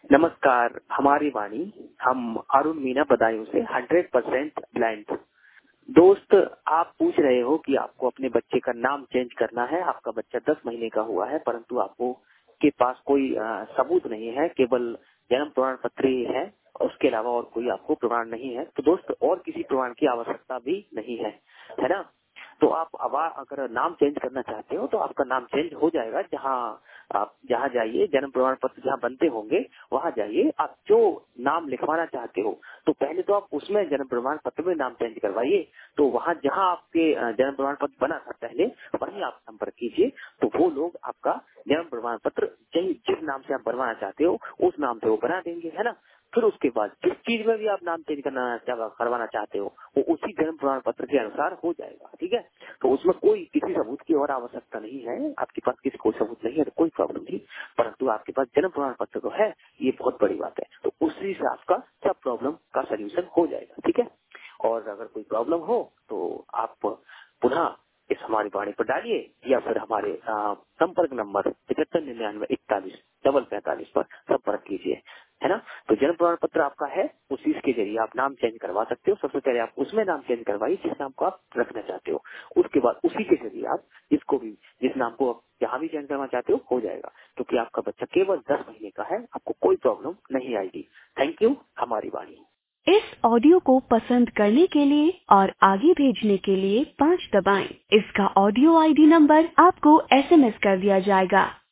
नमस्कार, हमारी वाणी। हम अरुण मीना बदायूं से 100% ब्लाइंड। दोस्त, आप पूछ रहे हो कि आपको अपने बच्चे का नाम चेंज करना है। आपका बच्चा 10 महीने का हुआ है, परंतु आपको के पास कोई सबूत नहीं है, केवल जन्म प्रमाण पत्र ही है। उसके अलावा और कोई आपको प्रमाण नहीं है। तो दोस्त, और किसी प्रमाण की आवश्यकता भी नहीं है ना। तो आप अब अगर नाम चेंज करना चाहते हो तो आपका नाम चेंज हो जाएगा। आप जहाँ जाइए, जन्म प्रमाण पत्र जहाँ बनते होंगे वहाँ जाइए। आप जो नाम लिखवाना चाहते हो तो पहले तो आप उसमें जन्म प्रमाण पत्र में नाम चेंज करवाइए। तो वहाँ जहाँ आपके जन्म प्रमाण पत्र बना था पहले, वहीं आप संपर्क कीजिए। तो वो लोग आपका जन्म प्रमाण पत्र जिस नाम से आप बनवाना चाहते हो उस नाम से वो बना देंगे, है ना। फिर उसके बाद जिस चीज में भी आप नाम चेंज करवाना चाहते हो वो उसी जन्म प्रमाण पत्र के अनुसार हो जाएगा, ठीक है। तो उसमें कोई किसी सबूत की और आवश्यकता नहीं है। आपके पास किसी कोई सबूत नहीं है तो कोई प्रॉब्लम नहीं, परंतु आपके पास जन्म प्रमाण पत्र तो है, ये बहुत बड़ी बात है। तो उसी से आपका सब प्रॉब्लम का सोल्यूशन हो जाएगा, ठीक है। और अगर कोई प्रॉब्लम हो तो आप पुनः इस हमारी वाणी पर डालिए या फिर हमारे संपर्क नंबर 75994145 पर संपर्क कीजिए, है ना। तो जन्म प्रमाण पत्र आपका है, उसी के जरिए आप नाम चेंज करवा सकते हो। सबसे पहले आप उसमें नाम चेंज करवाइए जिस नाम को आप रखना चाहते हो। उसके बाद उसी के जरिए आप जिस नाम को आप जहाँ भी चेंज करना चाहते हो जाएगा, क्योंकि आपका बच्चा केवल 10 महीने का है। आपको कोई प्रॉब्लम नहीं आएगी। थैंक यू, हमारी वाणी। इस ऑडियो को पसंद करने के लिए और आगे भेजने के लिए 5 दबाएं। इसका ऑडियो आईडी नंबर आपको SMS कर दिया जाएगा।